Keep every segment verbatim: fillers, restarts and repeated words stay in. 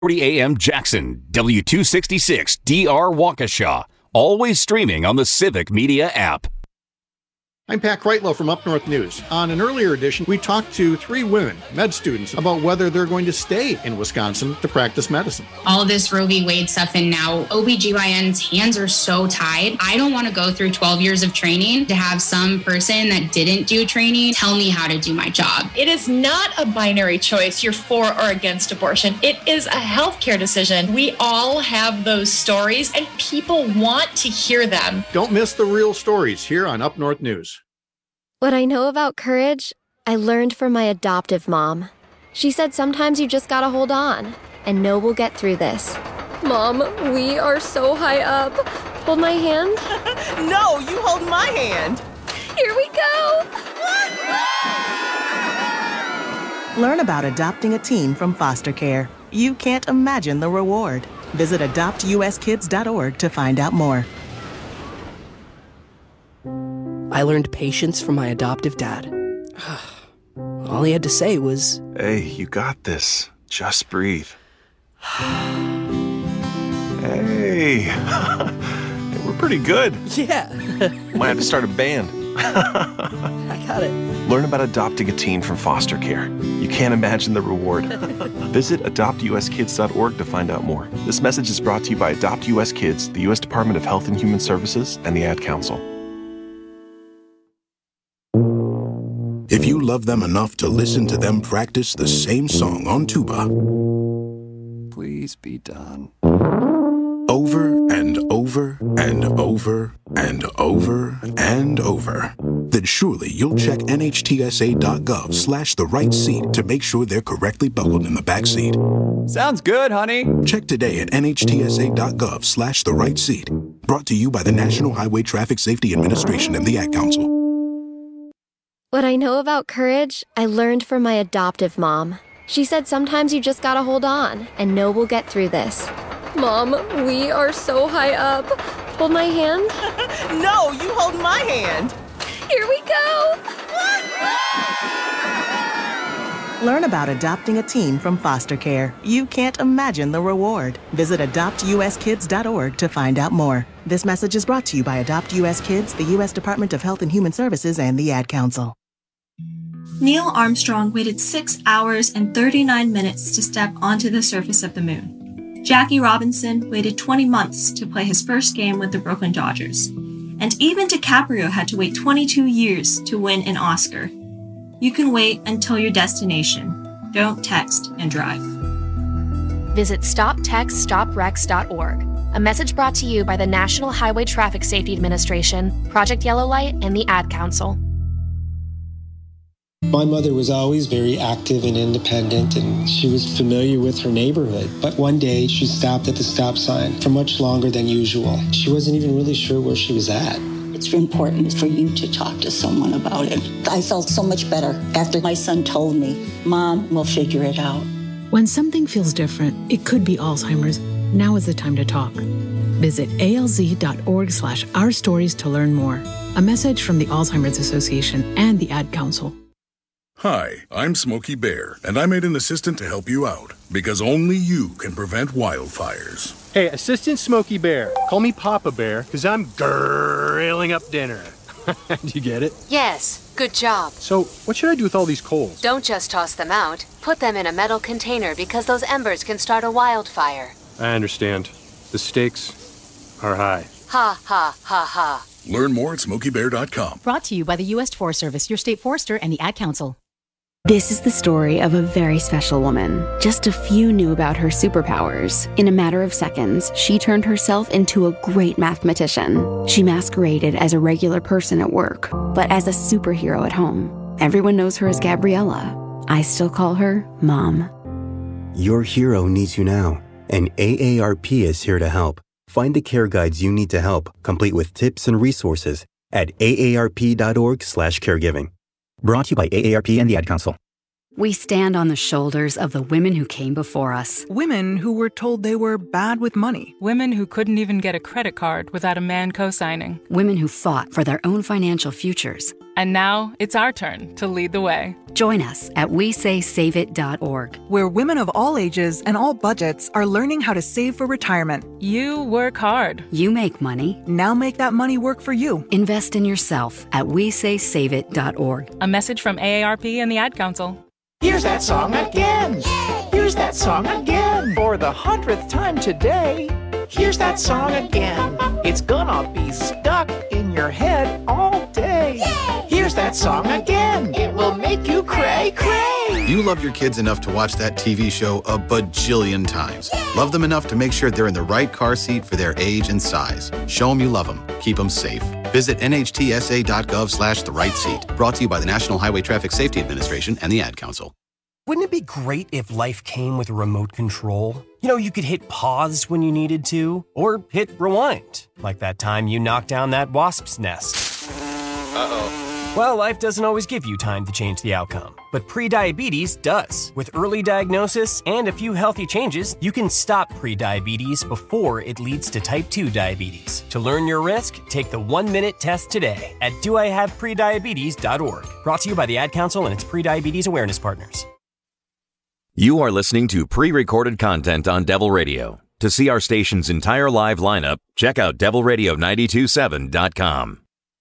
forty A M Jackson, W two sixty-six D R Waukesha. Always streaming on the Civic Media app. I'm Pat Kreitlow from Up North News. On an earlier edition, we talked to three women, med students, about whether they're going to stay in Wisconsin to practice medicine. All this Roe v. Wade stuff, and now O B G Y N's hands are so tied. I don't want to go through twelve years of training to have some person that didn't do training tell me how to do my job. It is not a binary choice, you're for or against abortion. It is a healthcare decision. We all have those stories, and people want to hear them. Don't miss the real stories here on Up North News. What I know about courage, I learned from my adoptive mom. She said sometimes you just gotta hold on and know we'll get through this. Mom, we are so high up. Hold my hand. No, you hold my hand. Here we go. Learn about adopting a teen from foster care. You can't imagine the reward. Visit adopt u s kids dot org to find out more. I learned patience from my adoptive dad. All he had to say was, "Hey, you got this. Just breathe." Hey, we're pretty good. Yeah. Might have to start a band. I got it. Learn about adopting a teen from foster care. You can't imagine the reward. Visit adopt u s kids dot org to find out more. This message is brought to you by Adopt U S Kids, the U S Department of Health and Human Services, and the Ad Council. If you love them enough to listen to them practice the same song on tuba, please be done. Over and over and over and over and over, then surely you'll check N H T S A dot gov slash the right seat to make sure they're correctly buckled in the back seat. Sounds good, honey. Check today at N H T S A dot gov slash the right seat. Brought to you by the National Highway Traffic Safety Administration and the Ad Council. What I know about courage, I learned from my adoptive mom. She said sometimes you just gotta hold on and know we'll get through this. Mom, we are so high up. Hold my hand. No, you hold my hand. Here we go. Learn about adopting a teen from foster care. You can't imagine the reward. Visit adopt u s kids dot org to find out more. This message is brought to you by Adopt U S Kids, the U S Department of Health and Human Services, and the Ad Council. Neil Armstrong waited six hours and thirty-nine minutes to step onto the surface of the moon. Jackie Robinson waited twenty months to play his first game with the Brooklyn Dodgers. And even DiCaprio had to wait twenty-two years to win an Oscar. You can wait until your destination. Don't text and drive. Visit stop text stop wrecks dot org. A message brought to you by the National Highway Traffic Safety Administration, Project Yellow Light, and the Ad Council. My mother was always very active and independent, and she was familiar with her neighborhood. But one day, she stopped at the stop sign for much longer than usual. She wasn't even really sure where she was at. It's important for you to talk to someone about it. I felt so much better after my son told me, Mom, we'll figure it out. When something feels different, it could be Alzheimer's. Now is the time to talk. Visit A L Z dot org slash our stories to learn more. A message from the Alzheimer's Association and the Ad Council. Hi, I'm Smokey Bear, and I made an assistant to help you out, because only you can prevent wildfires. Hey, Assistant Smokey Bear, call me Papa Bear, because I'm grilling up dinner. Do you get it? Yes, good job. So, what should I do with all these coals? Don't just toss them out. Put them in a metal container, because those embers can start a wildfire. I understand. The stakes are high. Ha, ha, ha, ha. Learn more at smokey bear dot com. Brought to you by the U S Forest Service, your state forester, and the Ad Council. This is the story of a very special woman. Just a few knew about her superpowers. In a matter of seconds, she turned herself into a great mathematician. She masqueraded as a regular person at work, but as a superhero at home. Everyone knows her as Gabriella. I still call her Mom. Your hero needs you now, and A A R P is here to help. Find the care guides you need to help, complete with tips and resources at A A R P dot org slash caregiving. Brought to you by A A R P and the Ad Council. We stand on the shoulders of the women who came before us. Women who were told they were bad with money. Women who couldn't even get a credit card without a man co-signing. Women who fought for their own financial futures. And now it's our turn to lead the way. Join us at we say save it dot org, where women of all ages and all budgets are learning how to save for retirement. You work hard. You make money. Now make that money work for you. Invest in yourself at we say save it dot org. A message from A A R P and the Ad Council. Here's that song again. Here's that song again. For the hundredth time today. Here's that song again. It's gonna be stuck in your head all day. Here's that song again. It will make you cray cray. You love your kids enough to watch that T V show a bajillion times. Love them enough to make sure they're in the right car seat for their age and size. Show them you love them. Keep them safe. Visit N H T S A dot gov slash the right seat. Brought to you by the National Highway Traffic Safety Administration and the Ad Council. Wouldn't it be great if life came with a remote control? You know, you could hit pause when you needed to, or hit rewind, like that time you knocked down that wasp's nest. Uh-oh. Well, life doesn't always give you time to change the outcome, but prediabetes does. With early diagnosis and a few healthy changes, you can stop prediabetes before it leads to type two diabetes. To learn your risk, take the one-minute test today at do I have prediabetes dot org. Brought to you by the Ad Council and its prediabetes awareness partners. You are listening to pre-recorded content on Devil Radio. To see our station's entire live lineup, check out devil radio nine two seven dot com.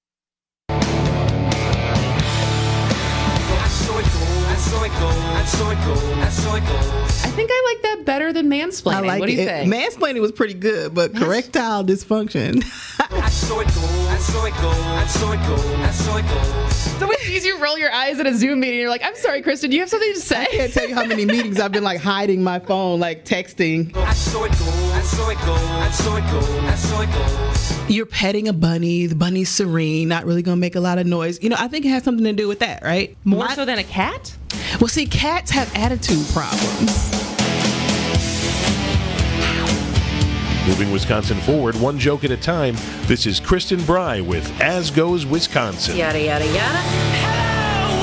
I think I like that better than mansplaining. I like what do you it. think? Mansplaining was pretty good, but correctile dysfunction. I saw it go, I saw it go, I saw it go, I saw it go. So it's easy to roll your eyes at a Zoom meeting. You're like, I'm sorry, Kristen, do you have something to say? I can't tell you how many meetings I've been like hiding my phone, like texting. I saw it go, I saw it go, I saw it go, I saw it go. You're petting a bunny. The bunny's serene, not really going to make a lot of noise. You know, I think it has something to do with that, right? More my, so than a cat? Well, see, cats have attitude problems. Moving Wisconsin forward, one joke at a time. This is Kristen Bry with As Goes Wisconsin. Yada, yada, yada. Hello,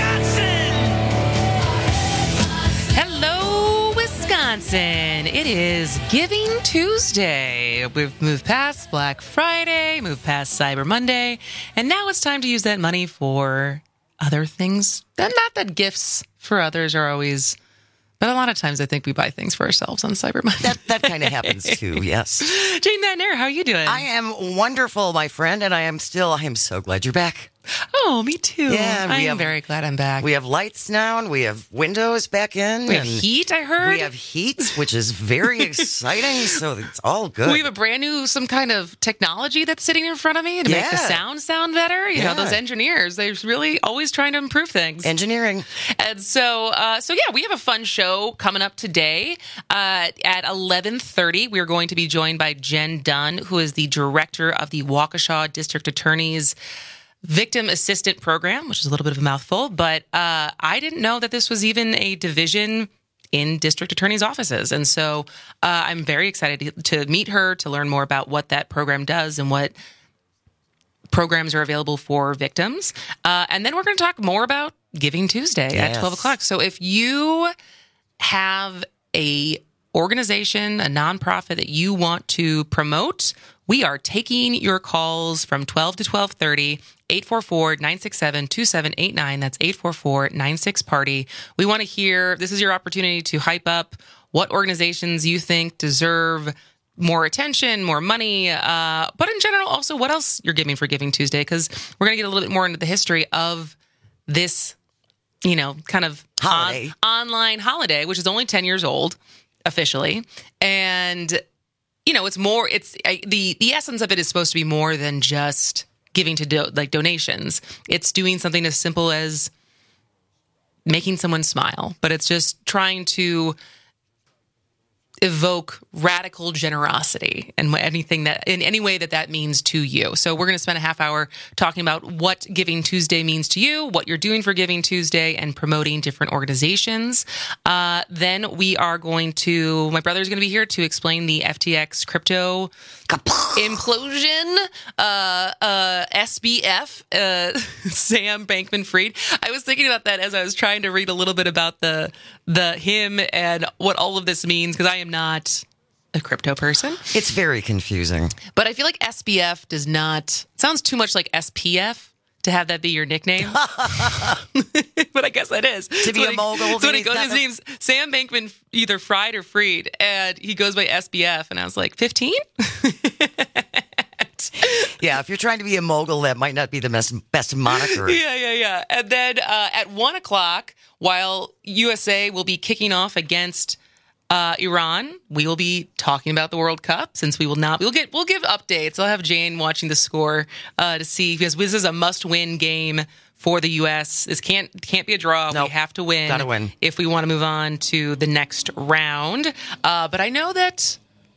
Wisconsin! Hello, Wisconsin! It is Giving Tuesday. We've moved past Black Friday, moved past Cyber Monday, and now it's time to use that money for other things. And not that gifts for others are always... But a lot of times I think we buy things for ourselves on Cyber Monday. That, that kind of happens too, yes. Jane Van Air, how are you doing? I am wonderful, my friend, and I am still, I am so glad you're back. Oh, me too. Yeah, I we am have, very glad I'm back. We have lights now, and we have windows back in. We have heat, I heard. We have heat, which is very exciting, so it's all good. We have a brand new, some kind of technology that's sitting in front of me to yeah. make the sound sound better. You yeah. know, those engineers, they're really always trying to improve things. Engineering. And so, uh, so yeah, we have a fun show coming up today. Uh, at eleven thirty, we're going to be joined by Jen Dunn, who is the director of the Waukesha District Attorney's Victim Assistant Program, which is a little bit of a mouthful, but uh, I didn't know that this was even a division in district attorney's offices. And so uh, I'm very excited to, to meet her, to learn more about what that program does and what programs are available for victims. Uh, and then we're going to talk more about Giving Tuesday yes. at twelve o'clock. So if you have a organization, a nonprofit that you want to promote, we are taking your calls from twelve to twelve thirty, eight four four, nine six seven, two seven eight nine. That's eight four four, nine six, party. We want to hear, this is your opportunity to hype up what organizations you think deserve more attention, more money, uh, but in general, also what else you're giving for Giving Tuesday, because we're going to get a little bit more into the history of this, you know, kind of holiday. On, online holiday, which is only ten years old officially. And, you know, it's more, it's I, the, the essence of it is supposed to be more than just giving to do, like donations. It's doing something as simple as making someone smile, but it's just trying to evoke radical generosity and anything that in any way that that means to you. So we're going to spend a half hour talking about what Giving Tuesday means to you, what you're doing for Giving Tuesday, and promoting different organizations. Uh, then we are going to, my brother's going to be here to explain the F T X crypto implosion, uh, uh, S B F, uh, Sam Bankman-Fried. I was thinking about that as I was trying to read a little bit about the the him and what all of this means, because I am not a crypto person. It's very confusing. But I feel like S B F does not, sounds too much like S P F to have that be your nickname. But I guess that is. To be a mogul. So he goes, his name's Sam Bankman, either Fried or Freed, and he goes by S B F. And I was like, fifteen? Yeah, if you're trying to be a mogul, that might not be the best, best moniker. Yeah, yeah, yeah. And then uh, at one o'clock, while U S A will be kicking off against uh, Iran, we will be talking about the World Cup, since we will not. We'll get we'll give updates. I'll have Jane watching the score uh, to see, because this is a must-win game for the U S. This can't can't be a draw. Nope. We have to win. Gotta win if we want to move on to the next round. Uh, but I know that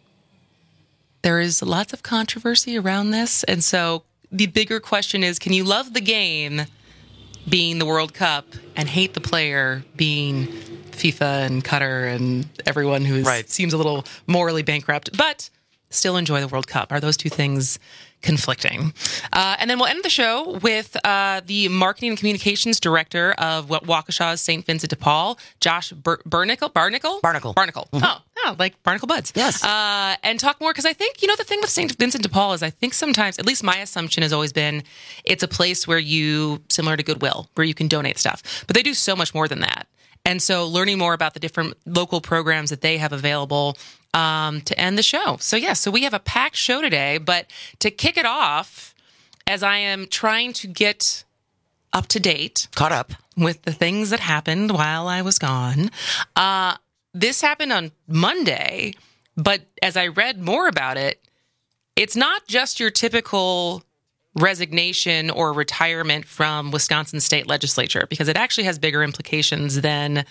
there is lots of controversy around this, and so the bigger question is: can you love the game, being the World Cup, and hate the player, being FIFA and Qatar and everyone who is, right. seems a little morally bankrupt, but still enjoy the World Cup? Are those two things conflicting? Uh, and then we'll end the show with uh, the marketing and communications director of Waukesha's Saint Vincent de Paul, Josh Ber- Barnicle. Barnicle? Barnicle. Barnicle. Mm-hmm. Oh, oh, like Barnacle Buds. Yes. Uh, and talk more, because I think, you know, the thing with Saint Vincent de Paul is I think sometimes, at least my assumption has always been, it's a place where you, similar to Goodwill, where you can donate stuff. But they do so much more than that. And so learning more about the different local programs that they have available um, to end the show. So, yeah, so we have a packed show today. But to kick it off, as I am trying to get up to date, caught up with the things that happened while I was gone, uh, this happened on Monday. But as I read more about it, it's not just your typical resignation or retirement from Wisconsin state legislature, because it actually has bigger implications than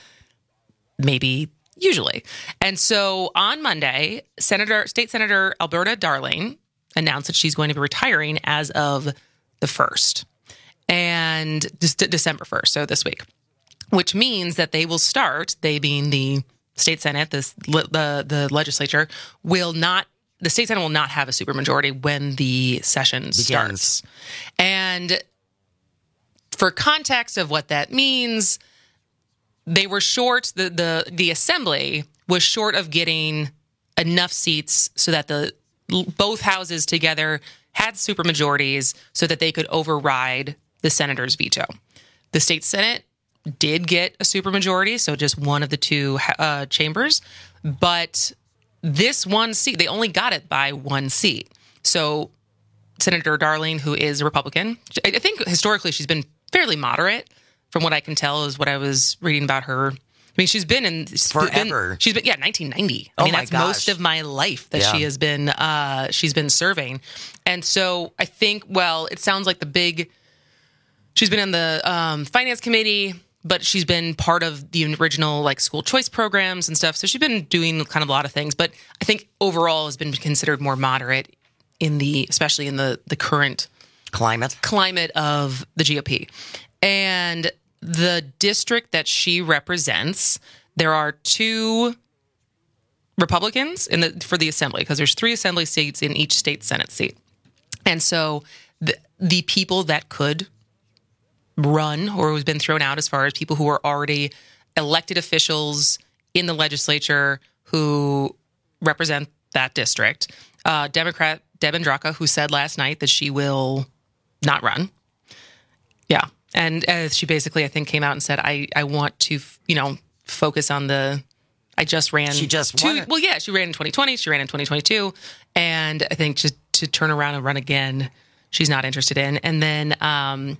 maybe usually. And so on Monday, Senator, State Senator Alberta Darling announced that she's going to be retiring as of the first, and December first, so this week, which means that they will start, they being the state Senate, this, the, the legislature, will not The state Senate will not have a supermajority when the session Begins. starts. And for context of what that means, they were short, the, the, the assembly was short of getting enough seats so that the both houses together had supermajorities so that they could override the senator's veto. The state Senate did get a supermajority, so just one of the two uh, chambers, but this one seat, they only got it by one seat. So Senator Darling, who is a Republican, I think historically she's been fairly moderate, from what I can tell, is what I was reading about her. I mean, she's been in forever. Been, she's been, yeah, nineteen ninety. I oh mean, my that's gosh. most of my life that yeah. she has been, uh, she's been serving. And so I think, well, it sounds like the big, she's been in the um, finance committee, but she's been part of the original like school choice programs and stuff. So she's been doing kind of a lot of things, but I think overall has been considered more moderate in the, especially in the, the current climate climate of the G O P. And the district that she represents, there are two Republicans in the for the assembly, because there's three assembly seats in each state Senate seat. And so the the people that could run or who's been thrown out as far as people who are already elected officials in the legislature who represent that district. Uh, Democrat Deb Andraka, who said last night that she will not run. Yeah. And uh, she basically, I think, came out and said, I, I want to, you know, focus on the, I just ran. She just two, won it. Well, yeah, she ran in twenty twenty. She ran in twenty twenty-two. And I think just to turn around and run again, she's not interested in. And then um,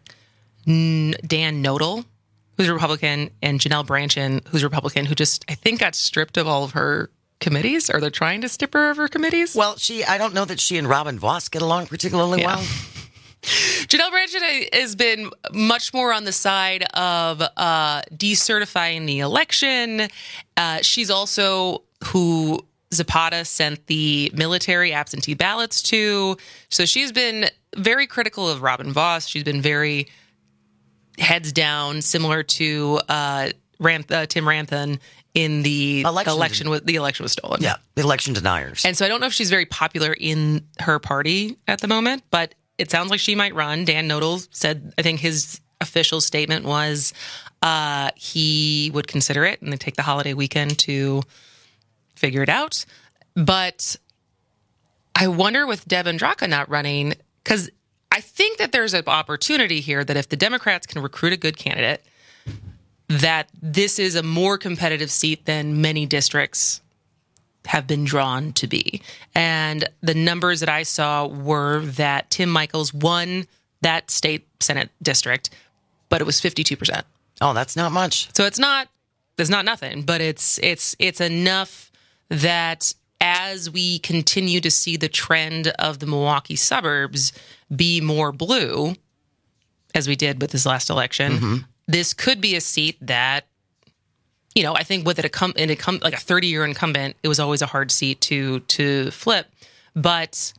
Dan Nodal, who's a Republican, and Janelle Branchin, who's a Republican, who just, I think, got stripped of all of her committees, or they're trying to strip her of her committees. Well, she, I don't know that she and Robin Voss get along particularly yeah. well. Janelle Branchin has been much more on the side of uh, decertifying the election. Uh, she's also who Zapata sent the military absentee ballots to. So she's been very critical of Robin Vos. She's been very heads down, similar to uh, Ranth- uh, Tim Ranthon in the election. election was, the election was stolen. Yeah, the election deniers. And so I don't know if she's very popular in her party at the moment, but it sounds like she might run. Dan Nodal said, I think his official statement was uh, he would consider it and then take the holiday weekend to figure it out. But I wonder with Deb Andraka not running, because I think that there's an opportunity here that if the Democrats can recruit a good candidate, that this is a more competitive seat than many districts have been drawn to be. And the numbers that I saw were that Tim Michels won that state Senate district, but it was fifty-two percent. Oh, that's not much. So it's not, there's not nothing, but it's, it's, it's enough that as we continue to see the trend of the Milwaukee suburbs be more blue, as we did with this last election, mm-hmm. this could be a seat that, you know, I think with it, a, an incum- like a thirty-year incumbent, it was always a hard seat to to flip. But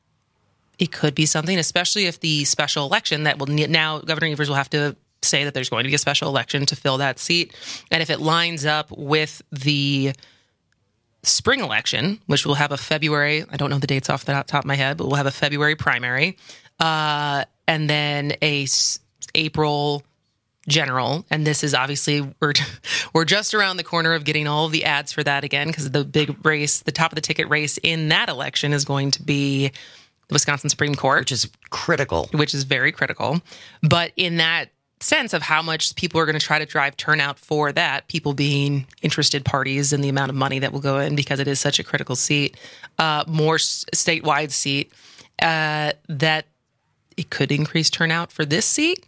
it could be something, especially if the special election that will now, Governor Evers will have to say that there's going to be a special election to fill that seat. And if it lines up with the spring election, which will have a February, I don't know the dates off the top of my head, but we'll have a February primary, uh, and then a s- April general. And this is obviously, we're, we're just around the corner of getting all of the ads for that again, because the big race, the top of the ticket race in that election is going to be the Wisconsin Supreme Court. Which is critical. Which is very critical. But in that sense of how much people are going to try to drive turnout for that, people being interested parties and the amount of money that will go in because it is such a critical seat, uh, more s- statewide seat, uh, that it could increase turnout for this seat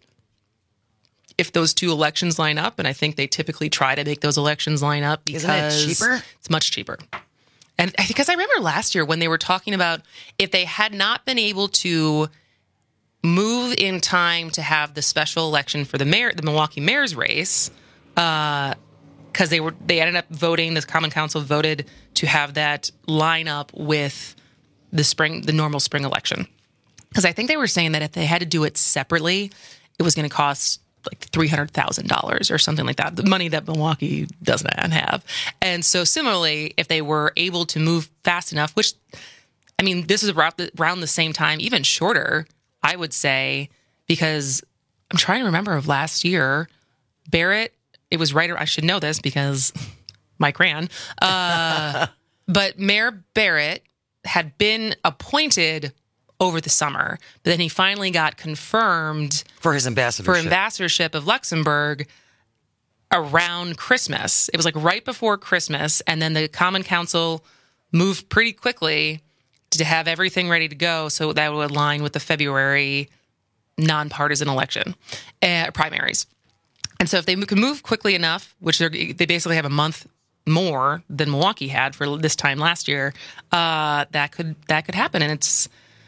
if those two elections line up. And I think they typically try to make those elections line up because Isn't it cheaper? It's much cheaper. And because I remember last year when they were talking about if they had not been able to move in time to have the special election for the mayor, the Milwaukee mayor's race, because uh, they were they ended up voting. The Common Council voted to have that line up with the spring, the normal spring election. Because I think they were saying that if they had to do it separately, it was going to cost like three hundred thousand dollars or something like that, the money that Milwaukee doesn't have. And so similarly, if they were able to move fast enough, which, I mean, this is around the, around the same time, even shorter, I would say, because I'm trying to remember of last year, Barrett, it was right, I should know this because Mike ran, uh, but Mayor Barrett had been appointed over the summer, but then he finally got confirmed for his ambassadorship. for ambassadorship of Luxembourg around Christmas. It was like right before Christmas, and then the Common Council moved pretty quickly to have everything ready to go so that would align with the February nonpartisan election uh, primaries. And so if they could move quickly enough, which they basically have a month more than Milwaukee had for this time last year, uh, that could that could happen. And it's,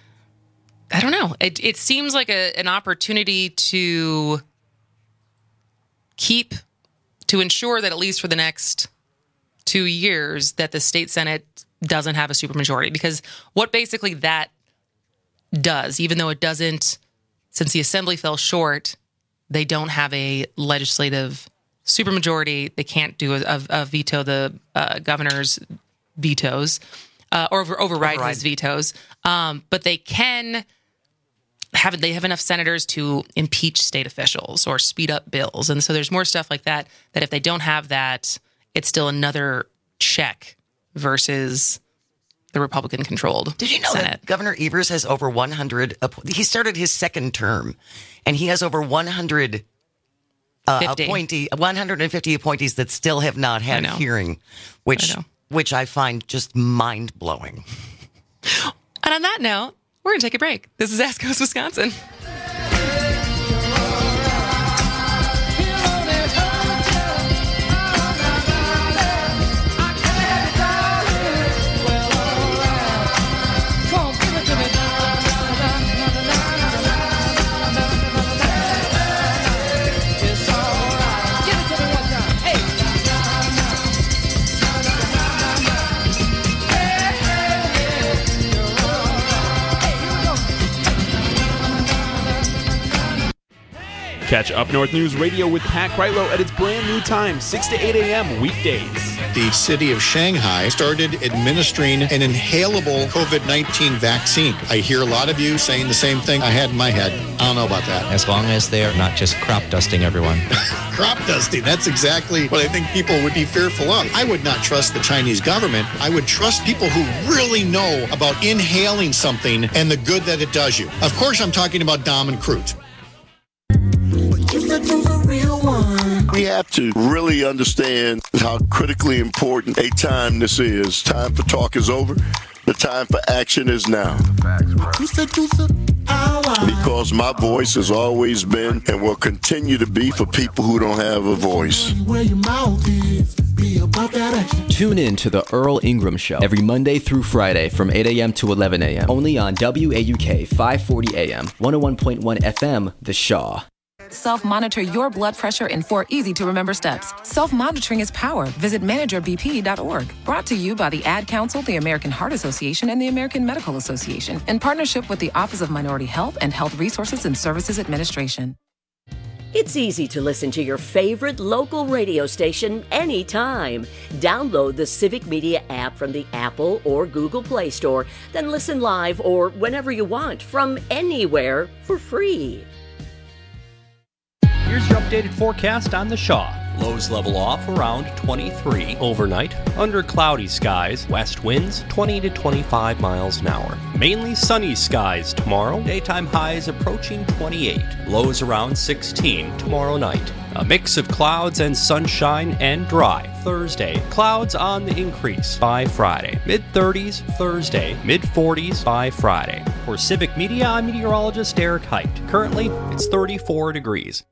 I don't know. It it seems like a, an opportunity to keep, to ensure that at least for the next two years that the state Senate doesn't have a supermajority. Because what basically that does, even though it doesn't, since the assembly fell short, they don't have a legislative supermajority. They can't do a, a, a veto the uh, governor's vetoes uh, or over, override, override his vetoes. Um, but they can have, they have enough senators to impeach state officials or speed up bills. And so there's more stuff like that, that if they don't have that, it's still another check versus the Republican-controlled Did you know Senate. that Governor Evers has over one hundred, he started his second term, and he has over one hundred uh, appointee, one hundred fifty appointees that still have not had a hearing, which I which I find just mind-blowing. And on that note, we're going to take a break. This is Ask Goes Wisconsin. Catch Up North News Radio with Pat Kreitlow at its brand new time, six to eight a.m. weekdays. The city of Shanghai started administering an inhalable COVID nineteen vaccine. I hear a lot of you saying the same thing I had in my head. I don't know about that. As long as they're not just crop dusting everyone. Crop dusting, that's exactly what I think people would be fearful of. I would not trust the Chinese government. I would trust people who really know about inhaling something and the good that it does you. Of course, I'm talking about Dom and Crute. We have to really understand how critically important a time this is. Time for talk is over. The time for action is now. Because my voice has always been and will continue to be for people who don't have a voice. Tune in to the Earl Ingram Show every Monday through Friday from eight a.m. to eleven a.m. only on W A U K five forty A M, one oh one point one F M, The Shaw. Self-monitor your blood pressure in four easy-to-remember steps. Self-monitoring is power. Visit manager b p dot org. Brought to you by the Ad Council, the American Heart Association, and the American Medical Association, in partnership with the Office of Minority Health and Health Resources and Services Administration. It's easy to listen to your favorite local radio station anytime. Download the Civic Media app from the Apple or Google Play Store, then listen live or whenever you want from anywhere for free. Here's your updated forecast on the Shaw. Lows level off around twenty-three overnight. Under cloudy skies, west winds twenty to twenty-five miles an hour. Mainly sunny skies tomorrow. Daytime highs approaching twenty-eight. Lows around sixteen tomorrow night. A mix of clouds and sunshine and dry Thursday. Clouds on the increase by Friday. mid thirties Thursday. mid forties by Friday. For Civic Media, I'm meteorologist Eric Height. Currently, it's thirty-four degrees.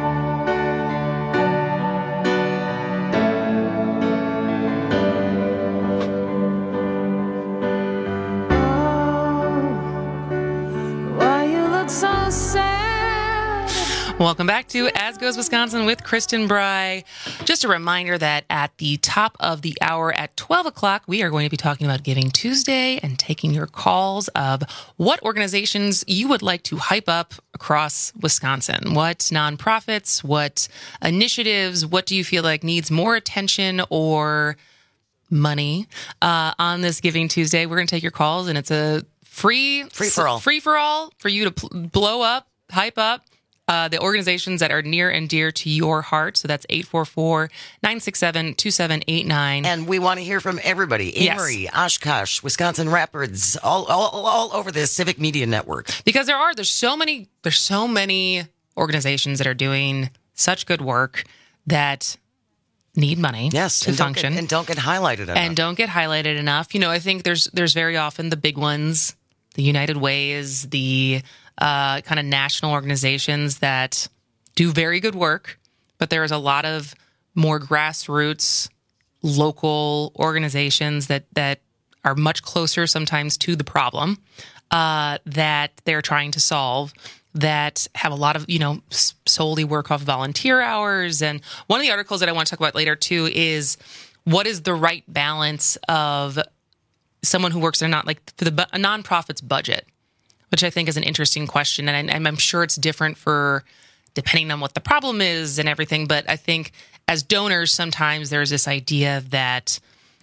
Welcome back to As Goes Wisconsin with Kristen Bry. Just a reminder that at the top of the hour at twelve o'clock, we are going to be talking about Giving Tuesday and taking your calls of what organizations you would like to hype up across Wisconsin. What nonprofits, what initiatives, what do you feel like needs more attention or money uh, on this Giving Tuesday? We're going to take your calls, and it's a free free for all, free for all for you to pl- blow up, hype up Uh, the organizations that are near and dear to your heart. So that's eight four four, nine six seven, two seven eight nine. And we want to hear from everybody. Amory, yes. Oshkosh, Wisconsin Rapids, all, all all over the Civic Media Network. Because there are, there's so many, there's so many organizations that are doing such good work that need money yes, to and function. Don't get, and don't get highlighted enough. And don't get highlighted enough. You know, I think there's there's very often the big ones, the United Ways, the uh, kind of national organizations that do very good work, but there's a lot of more grassroots, local organizations that, that are much closer sometimes to the problem uh, that they're trying to solve, that have a lot of, you know, solely work off volunteer hours. And one of the articles that I want to talk about later, too, is what is the right balance of someone who works in a not like for the a nonprofit's budget, which I think is an interesting question. And I, I'm sure it's different for depending on what the problem is and everything. But I think as donors, sometimes there's this idea that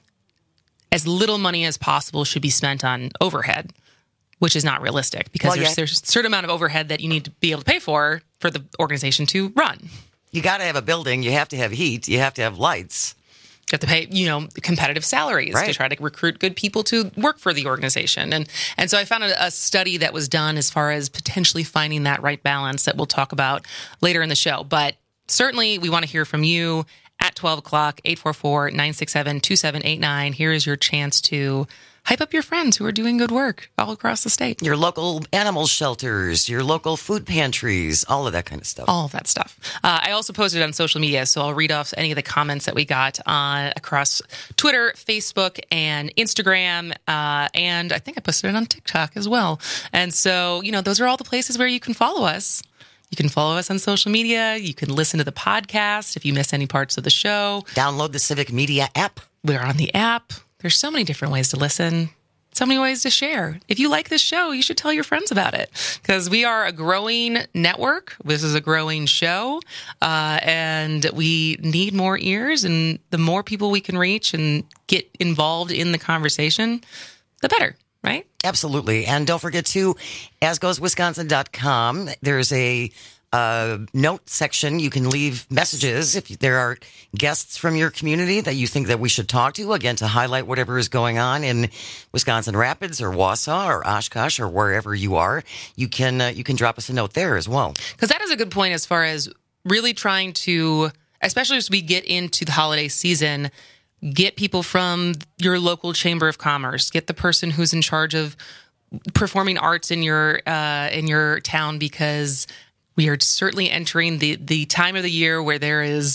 as little money as possible should be spent on overhead, which is not realistic because well, there's, yeah. there's a certain amount of overhead that you need to be able to pay for for the organization to run. You got to have a building. You have to have heat. You have to have lights. You have to pay, you know, competitive salaries right. to try to recruit good people to work for the organization. And and so I found a, a study that was done as far as potentially finding that right balance that we'll talk about later in the show. But certainly we want to hear from you at twelve o'clock, eight four four, nine six seven, two seven eight nine. Here is your chance to hype up your friends who are doing good work all across the state. Your local animal shelters, your local food pantries, all of that kind of stuff. All of that stuff. Uh, I also posted on social media, so I'll read off any of the comments that we got on across Twitter, Facebook, and Instagram. Uh, and I think I posted it on TikTok as well. And so, you know, those are all the places where you can follow us. You can follow us on social media. You can listen to the podcast if you miss any parts of the show. Download the Civic Media app. We're on the app. There's so many different ways to listen. so many ways to share. If you like this show, you should tell your friends about it because we are a growing network. This is a growing show, uh, and we need more ears. And the more people we can reach and get involved in the conversation, the better, right? Absolutely. And don't forget to, as goes wisconsin dot com, there's a Uh, note section. You can leave messages if there are guests from your community that you think that we should talk to, again, to highlight whatever is going on in Wisconsin Rapids or Wausau or Oshkosh or wherever you are. You can uh, you can drop us a note there as well. Because that is a good point as far as really trying to, especially as we get into the holiday season, get people from your local chamber of commerce, get the person who's in charge of performing arts in your uh, in your town, because we are certainly entering the, the time of the year where there is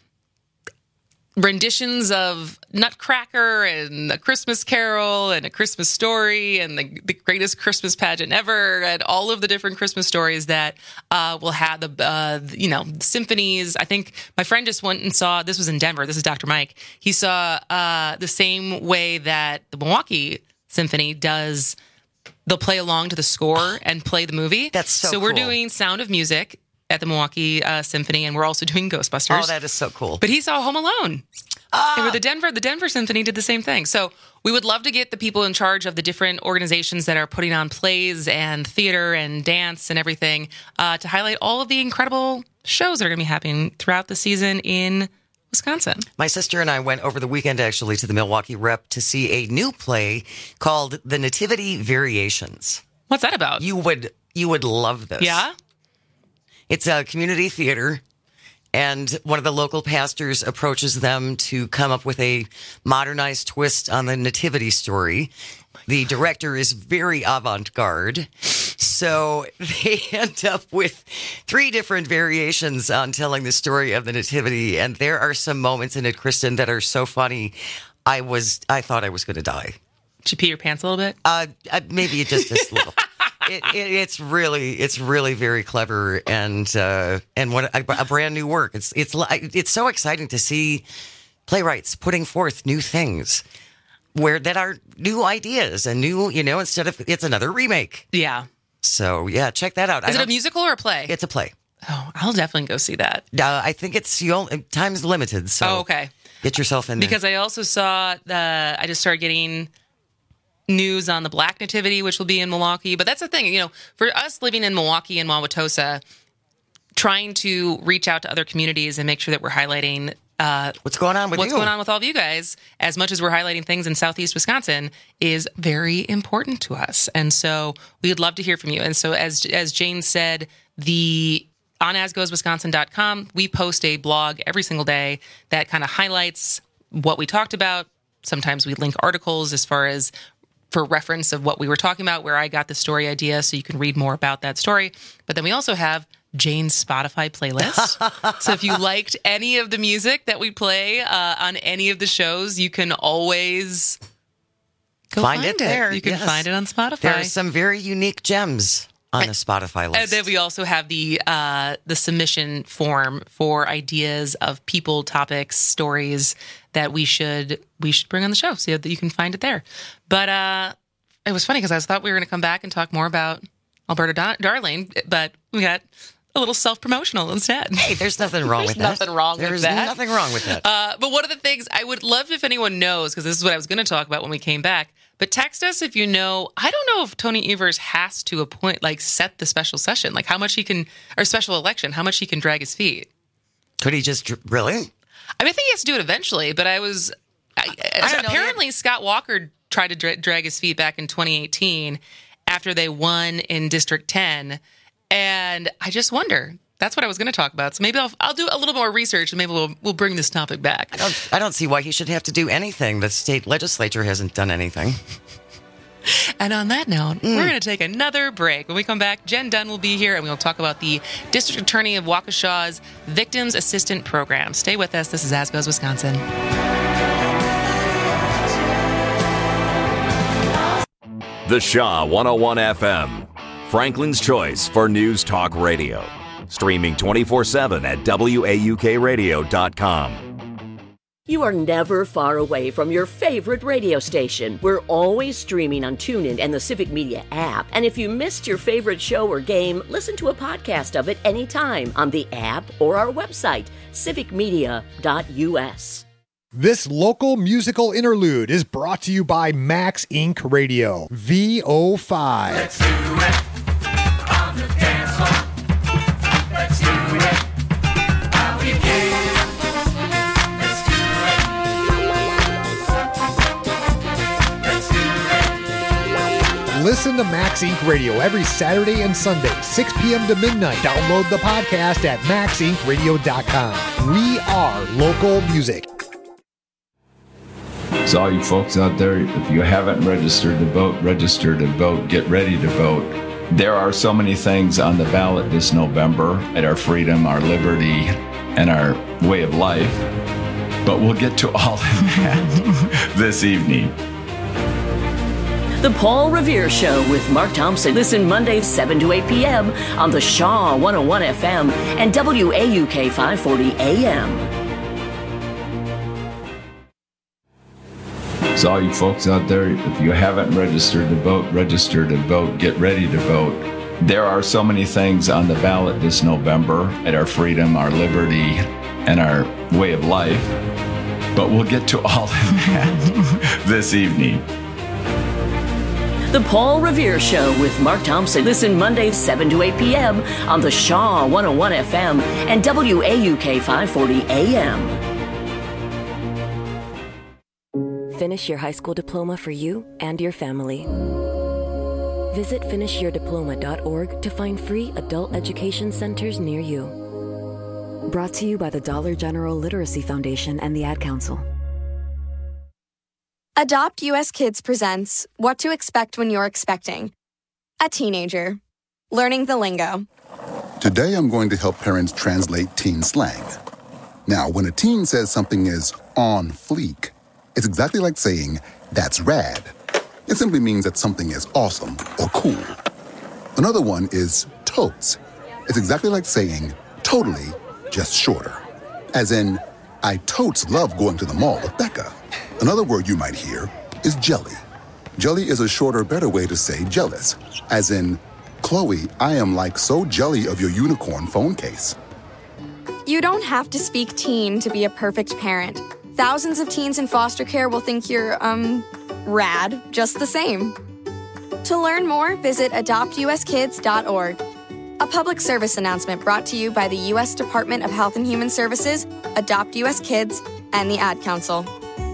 renditions of Nutcracker and A Christmas Carol and A Christmas Story and the, the greatest Christmas pageant ever and all of the different Christmas stories that uh, will have the, uh, you know, symphonies. I think my friend just went and saw, this was in Denver, this is Doctor Mike. He saw uh, the same way that the Milwaukee Symphony does. They'll play along to the score and play the movie. That's so So we're cool. doing Sound of Music at the Milwaukee uh, Symphony, and we're also doing Ghostbusters. Oh, that is so cool. But he saw Home Alone. Ah. And with the Denver, the Denver Symphony did the same thing. So we would love to get the people in charge of the different organizations that are putting on plays and theater and dance and everything uh, to highlight all of the incredible shows that are going to be happening throughout the season in Wisconsin. My sister and I went over the weekend actually to the Milwaukee Rep to see a new play called The Nativity Variations. What's that about? You would you would love this. Yeah? It's a community theater, and one of the local pastors approaches them to come up with a modernized twist on the nativity story. The director is very avant-garde, so they end up with three different variations on telling the story of the nativity, and there are some moments in it, Kristen, that are so funny. I was, I thought I was going to die. Did you pee your pants a little bit? Uh, uh maybe just a little. It, it, it's really, it's really very clever, and uh, and what a, a brand new work. It's it's it's so exciting to see playwrights putting forth new things. Where that are new ideas and new, you know, instead of it's another remake. Yeah. So, yeah, check that out. Is it a musical or a play? It's a play. Oh, I'll definitely go see that. Uh, I think it's the only, time's limited. So oh, okay. Get yourself in there. Because I also saw the, I just started getting news on the Black Nativity, which will be in Milwaukee. But that's the thing, you know, for us living in Milwaukee and Wauwatosa, trying to reach out to other communities and make sure that we're highlighting Uh, what's going on with what's you? going on with all of you guys, as much as we're highlighting things in Southeast Wisconsin, is very important to us. And so we would love to hear from you. And so as as Jane said, the on as goes wisconsin dot com, we post a blog every single day that kind of highlights what we talked about. Sometimes we link articles as far as for reference of what we were talking about, where I got the story idea, so you can read more about that story. But then we also have Jane's Spotify playlist. So if you liked any of the music that we play uh, on any of the shows, you can always go find, find it there. You can yes. find it on Spotify. There are some very unique gems on the Spotify list. And then we also have the uh, the submission form for ideas of people, topics, stories that we should we should bring on the show, so that you can find it there. But uh, it was funny because I thought we were going to come back and talk more about Alberta Dar- Darling, but we got a little self-promotional instead. Hey, there's nothing wrong with that. There's nothing wrong there's with that. There's nothing wrong with that. Uh, but one of the things I would love if anyone knows, because this is what I was going to talk about when we came back, but text us if you know. I don't know if Tony Evers has to appoint, like, set the special session, like how much he can, or special election, how much he can drag his feet. Could he just, really? I mean, I think he has to do it eventually, but I was, I, I don't know, apparently Scott Walker tried to dra- drag his feet back in twenty eighteen after they won in District ten. And I just wonder, that's what I was going to talk about. So maybe I'll, I'll do a little more research and maybe we'll, we'll bring this topic back. I don't, I don't see why he should have to do anything. The state legislature hasn't done anything. And on that note, mm. we're going to take another break. When we come back, Jen Dunn will be here and we'll talk about the District Attorney of Waukesha's Victims Assistant Program. Stay with us. This is As Goes Wisconsin. The Shaw one oh one F M, Franklin's choice for News Talk Radio. Streaming twenty-four seven at W A U K radio dot com. You are never far away from your favorite radio station. We're always streaming on TuneIn and the Civic Media app. And if you missed your favorite show or game, listen to a podcast of it anytime on the app or our website, civic media dot u s. This local musical interlude is brought to you by Max Incorporated. Radio, V O five. Let's do it on the dance floor. Let's do it how we can. Let's do it. Let's do it. Listen to Max Incorporated. Radio every Saturday and Sunday, six p.m. to midnight. Download the podcast at max inc radio dot com. We are local music. So all you folks out there, if you haven't registered to vote, register to vote, get ready to vote. There are so many things on the ballot this November at our freedom, our liberty, and our way of life. But we'll get to all of that this evening. The Paul Revere Show with Mark Thompson. Listen Mondays seven to eight p.m. on the Shaw one oh one F M and W A U K five forty A M. So all you folks out there, if you haven't registered to vote, register to vote, get ready to vote. There are so many things on the ballot this November at our freedom, our liberty, and our way of life. But we'll get to all of that this evening. The Paul Revere Show with Mark Thompson. Listen Mondays seven to eight p.m. on the Shaw one oh one F M and W A U K five forty A M. Finish your high school diploma for you and your family. Visit finish your diploma dot org to find free adult education centers near you. Brought to you by the Dollar General Literacy Foundation and the Ad Council. Adopt U S Kids presents What to Expect When You're Expecting. A teenager. Learning the lingo. Today I'm going to help parents translate teen slang. Now, when a teen says something is on fleek, it's exactly like saying, that's rad. It simply means that something is awesome or cool. Another one is totes. It's exactly like saying, totally, just shorter. As in, I totes love going to the mall with Becca. Another word you might hear is jelly. Jelly is a shorter, better way to say jealous. As in, Chloe, I am like so jelly of your unicorn phone case. You don't have to speak teen to be a perfect parent. Thousands of teens in foster care will think you're, um, rad, just the same. To learn more, visit adopt u s kids dot org. A public service announcement brought to you by the U S Department of Health and Human Services, Adopt U S Kids, and the Ad Council.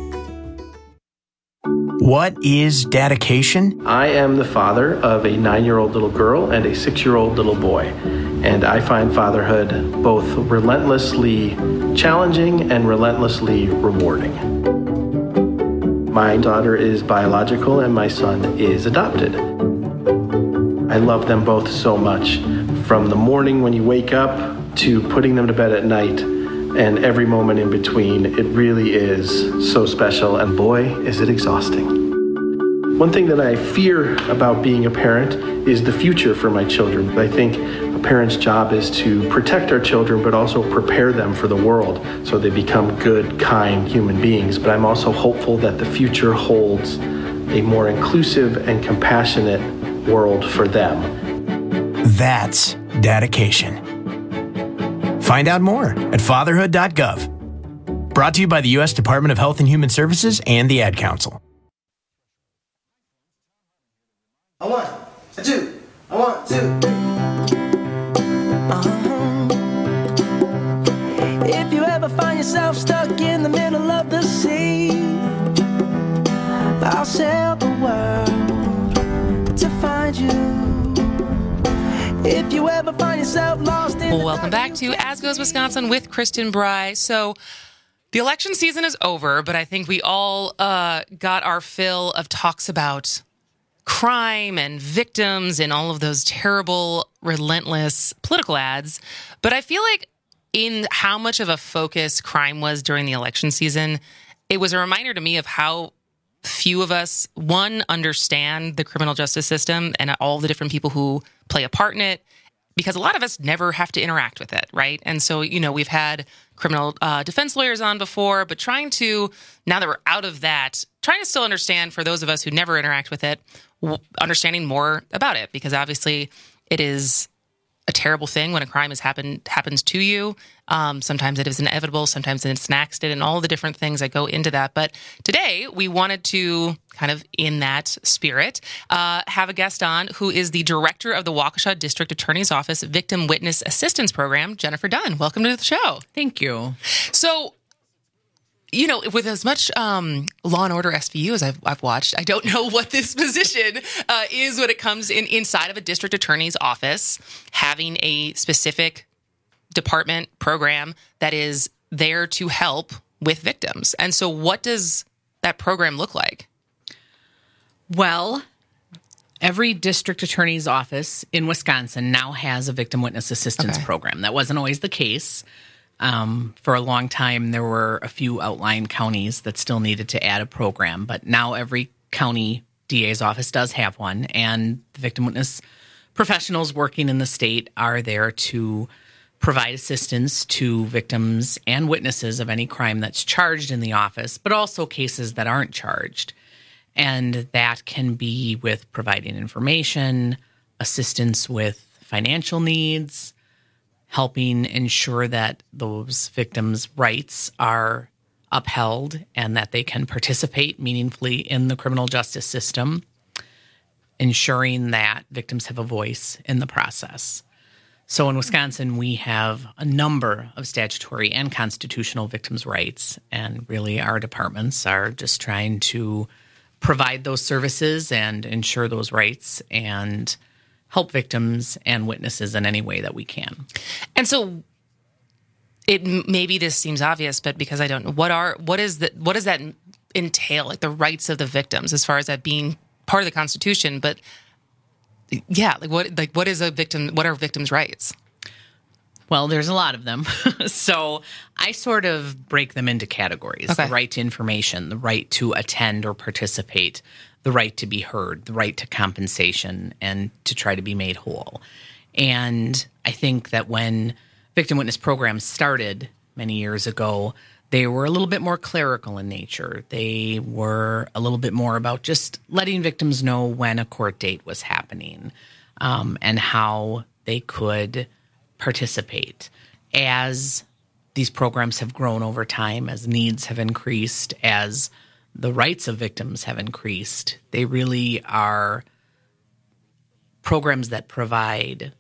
What is dedication? I am the father of a nine-year-old little girl and a six-year-old little boy, and I find fatherhood both relentlessly challenging and relentlessly rewarding. My daughter is biological and my son is adopted. I love them both so much, from the morning when you wake up to putting them to bed at night, and every moment in between. It really is so special, and boy, is it exhausting. One thing that I fear about being a parent is the future for my children. I think a parent's job is to protect our children, but also prepare them for the world so they become good, kind human beings. But I'm also hopeful that the future holds a more inclusive and compassionate world for them. That's dedication. Find out more at fatherhood dot gov. Brought to you by the U S Department of Health and Human Services and the Ad Council. A one, a two, a one, two. Uh-huh. If you ever find yourself stuck in the middle of the sea, I'll sail the world to find you. If you ever find yourself lost in Well, welcome back to As Goes Wisconsin with Kristen Bry. So the election season is over, but I think we all uh, got our fill of talks about crime and victims and all of those terrible, relentless political ads. But I feel like in how much of a focus crime was during the election season, it was a reminder to me of how few of us, one, understand the criminal justice system and all the different people who play a part in it, because a lot of us never have to interact with it, right? And so, you know, we've had criminal uh, defense lawyers on before, but trying to, now that we're out of that, trying to still understand for those of us who never interact with it, w- understanding more about it, because obviously it is a terrible thing when a crime has happened happens to you. Um, sometimes it is inevitable. Sometimes it's an accident, and all the different things that go into that. But today we wanted to kind of in that spirit uh, have a guest on who is the director of the Waukesha District Attorney's Office Victim Witness Assistance Program, Jennifer Dunn. Welcome to the show. Thank you. So, you know, with as much um, Law and Order S V U as I've, I've watched, I don't know what this position uh, is when it comes in inside of a district attorney's office, having a specific department program that is there to help with victims. And so what does that program look like? Well, every district attorney's office in Wisconsin now has a victim witness assistance Okay. program. That wasn't always the case. Um, for a long time, there were a few outlying counties that still needed to add a program, but now every county D A's office does have one, and the victim witness professionals working in the state are there to provide assistance to victims and witnesses of any crime that's charged in the office, but also cases that aren't charged. And that can be with providing information, assistance with financial needs, helping ensure that those victims' rights are upheld and that they can participate meaningfully in the criminal justice system, ensuring that victims have a voice in the process. So in Wisconsin, we have a number of statutory and constitutional victims' rights, and really our departments are just trying to provide those services and ensure those rights and help victims and witnesses in any way that we can. And so it maybe this seems obvious, but because I don't know, what are what is that what does that entail, like the rights of the victims as far as that being part of the Constitution, but yeah, like what like what is a victim what are victims' rights? Well, there's a lot of them. So I sort of break them into categories. Okay. The right to information, the right to attend or participate, the right to be heard, the right to compensation, and to try to be made whole. And I think that when victim witness programs started many years ago, they were a little bit more clerical in nature. They were a little bit more about just letting victims know when a court date was happening, um, and how they could participate. As these programs have grown over time, as needs have increased, as the rights of victims have increased, they really are programs that provide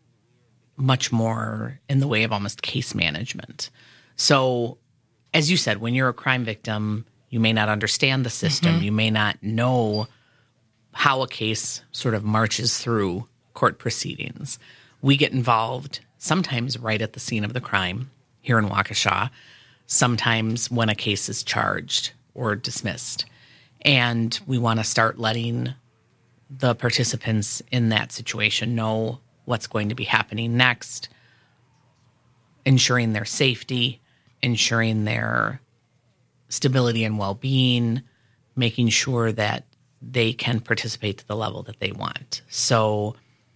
much more in the way of almost case management. So, as you said, when you're a crime victim, you may not understand the system. Mm-hmm. You may not know how a case sort of marches through court proceedings. We get involved sometimes right at the scene of the crime here in Waukesha, sometimes when a case is charged or dismissed. And we want to start letting the participants in that situation know what's going to be happening next, ensuring their safety, ensuring their stability and well-being, making sure that they can participate to the level that they want. So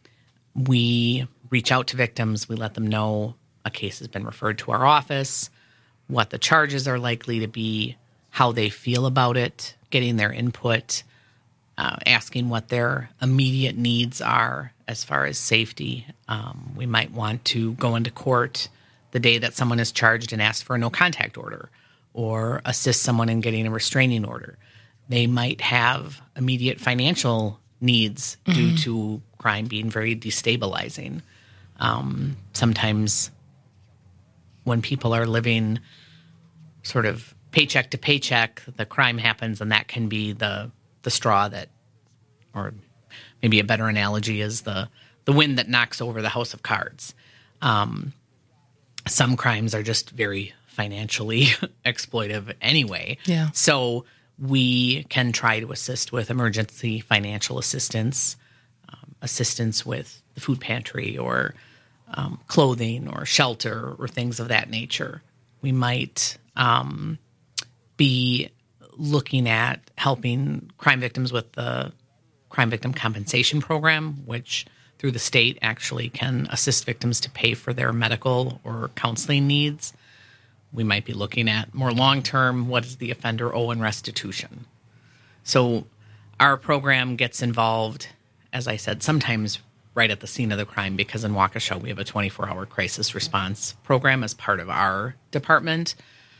we reach out to victims. We let them know a case has been referred to our office, what the charges are likely to be, how they feel about it, getting their input, uh, asking what their immediate needs are as far as safety. Um, we might want to go into court the day that someone is charged and ask for a no-contact order or assist someone in getting a restraining order. They might have immediate financial needs mm-hmm. due to crime being very destabilizing. Um, sometimes when people are living sort of paycheck to paycheck, the crime happens, and that can be the the straw that, or maybe a better analogy is the, the wind that knocks over the house of cards. Um, some crimes are just very financially exploitive anyway. Yeah. So we can try to assist with emergency financial assistance, um, assistance with the food pantry or um, clothing or shelter or things of that nature. We might um, be looking at helping crime victims with the Crime Victim Compensation Program, which through the state actually can assist victims to pay for their medical or counseling needs. We might be looking at more long-term, what does the offender owe in restitution? So our program gets involved, as I said, sometimes right at the scene of the crime, because in Waukesha we have a twenty-four hour crisis response program as part of our department.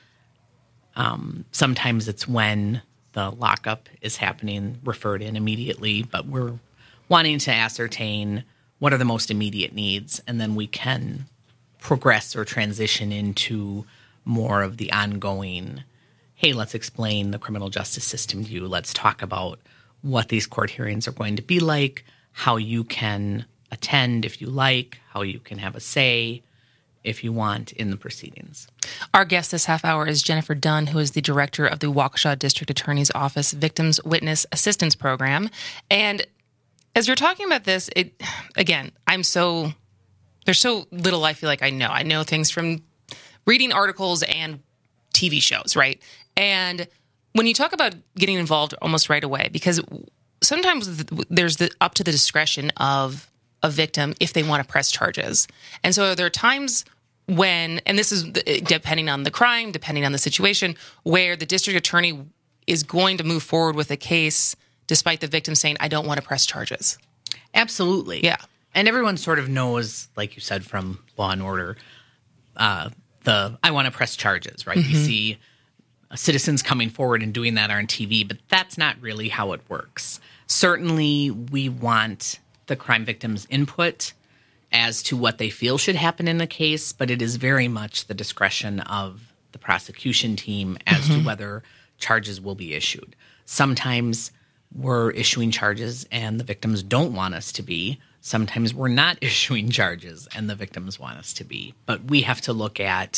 Um, sometimes it's when the lockup is happening, referred in immediately, but we're wanting to ascertain what are the most immediate needs, and then we can progress or transition into more of the ongoing, hey, let's explain the criminal justice system to you. Let's talk about what these court hearings are going to be like, how you can attend if you like, how you can have a say if you want in the proceedings. Our guest this half hour is Jennifer Dunn, who is the director of the Waukesha District Attorney's Office Victims Witness Assistance Program. And as you're talking about this, it again, I'm so, there's so little I feel like I know. I know things from reading articles and T V shows, right? And when you talk about getting involved almost right away, because sometimes there's the up to the discretion of a victim if they want to press charges. And so there are times when, and this is depending on the crime, depending on the situation, where the district attorney is going to move forward with a case despite the victim saying, I don't want to press charges. Absolutely. Yeah. And everyone sort of knows, like you said, from Law and Order, uh, the I want to press charges, right? Mm-hmm. You see citizens coming forward and doing that on T V, but that's not really how it works. Certainly, we want the crime victim's input as to what they feel should happen in the case, but it is very much the discretion of the prosecution team as mm-hmm. to whether charges will be issued. Sometimes we're issuing charges and the victims don't want us to be. Sometimes we're not issuing charges and the victims want us to be. But we have to look at